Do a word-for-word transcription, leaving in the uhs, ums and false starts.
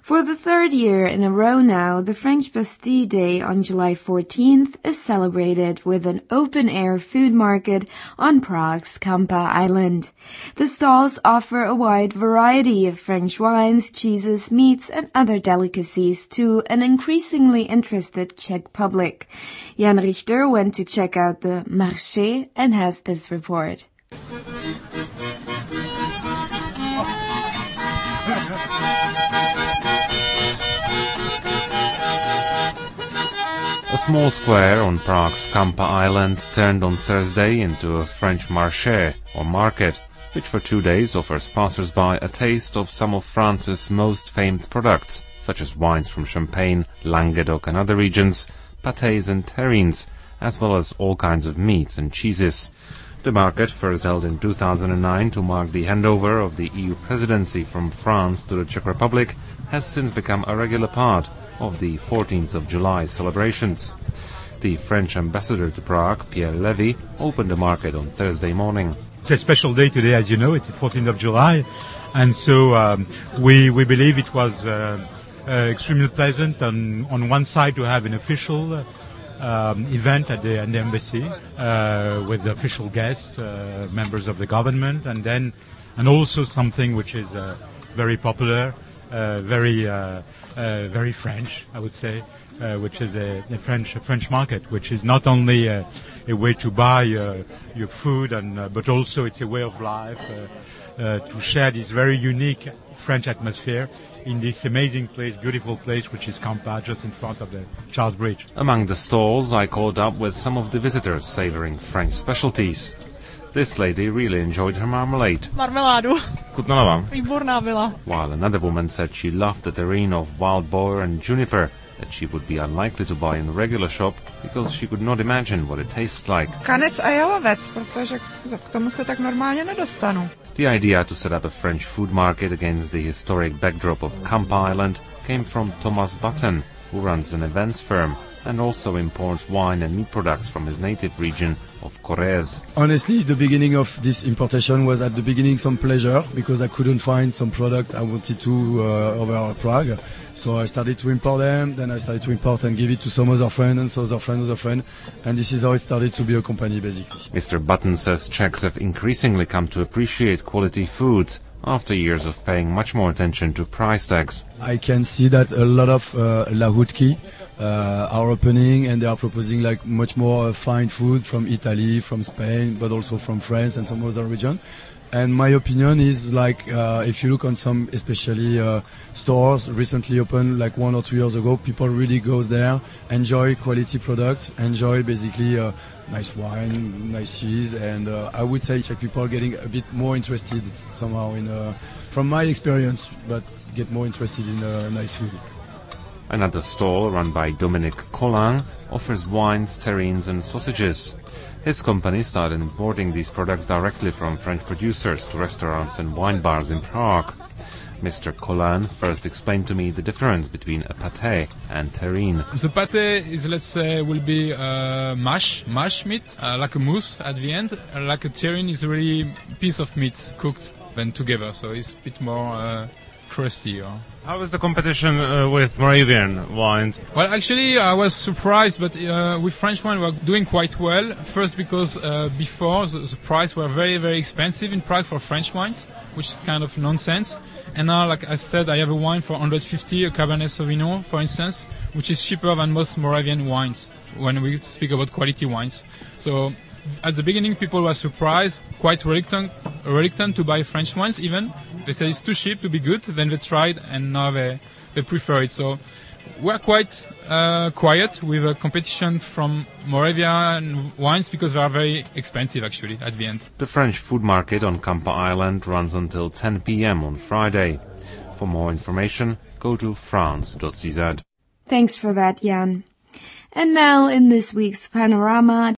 For the third year in a row now, the French Bastille Day on July fourteenth is celebrated with an open-air food market on Prague's Kampa Island. The stalls offer a wide variety of French wines, cheeses, meats, and other delicacies to an increasingly interested Czech public. Jan Richter went to check out the marché and has this report. A small square on Prague's Kampa Island turned on Thursday into a French marché, or market, which for two days offers passers-by a taste of some of France's most famed products, such as wines from Champagne, Languedoc and other regions, pâtés and terrines, as well as all kinds of meats and cheeses. The market, first held in two thousand nine to mark the handover of the E U presidency from France to the Czech Republic, has since become a regular part of the fourteenth of July celebrations. The French ambassador to Prague, Pierre Levy, opened the market on Thursday morning. It's a special day today, as you know. It's the fourteenth of July, and so um, we we believe it was uh, uh, extremely pleasant on on one side to have an official uh, Um, event at the, at the embassy uh, with the official guests, uh, members of the government, and then and also something which is uh, very popular, uh, very uh, uh, very French, I would say, uh, which is a, a French a French market, which is not only a, a way to buy uh, your food, and uh, but also it's a way of life uh, uh, to share this very unique French atmosphere in this amazing place, beautiful place, which is Kampa, just in front of the Charles Bridge. Among the stalls, I caught up with some of the visitors savoring French specialties. This lady really enjoyed her marmalade. Marmeládu. Chutnala vám? Výborná byla. While another woman said she loved the terrine of wild boar and juniper, that she would be unlikely to buy in a regular shop because she could not imagine what it tastes like. Kanec a jalovec, protože k tomu se tak normálně nedostanu. The idea to set up a French food market against the historic backdrop of Kampa Island came from Thomas Button, who runs an events firm and also imports wine and meat products from his native region of Corrèze. Honestly, the beginning of this importation was at the beginning some pleasure because I couldn't find some product I wanted to uh, over Prague. So I started to import them, then I started to import and give it to some other friend and some other friend, other friend, and this is how it started to be a company basically. Mister Button says Czechs have increasingly come to appreciate quality foods after years of paying much more attention to price tags. I can see that a lot of uh, lahutki uh, are opening and they are proposing like much more uh, fine food from Italy, from Spain, but also from France and some other region. And my opinion is like uh, if you look on some especially uh, stores recently opened like one or two years ago, people really goes there, enjoy quality products, enjoy basically uh, nice wine, nice cheese, and uh, I would say Czech people are getting a bit more interested somehow in, uh, from my experience, but get more interested in uh, nice food. Another stall run by Dominique Collin offers wines, terrines and sausages. His company started importing these products directly from French producers to restaurants and wine bars in Prague. Mister Collin first explained to me the difference between a pâté and terrine. The pâté is, let's say, will be uh, mash, mash meat, uh, like a mousse at the end. Uh, like a terrine is really a piece of meat cooked then together, so it's a bit more uh, crusty. Or How is the competition uh, with Moravian wines? Well, actually, I was surprised, but uh, with French wine, we're doing quite well. First, because uh, before the, the price were very, very expensive in Prague for French wines, which is kind of nonsense. And now, like I said, I have a wine for one hundred fifty, a Cabernet Sauvignon, for instance, which is cheaper than most Moravian wines when we speak about quality wines. So at the beginning, people were surprised, quite reluctant, reluctant to buy French wines even. They said it's too cheap to be good. Then they tried, and now they, they prefer it. So we're quite uh, quiet with a competition from Moravian wines because they are very expensive, actually, at the end. The French food market on Kampa Island runs until ten p.m. on Friday. For more information, go to france dot c z. Thanks for that, Jan. And now in this week's Panorama,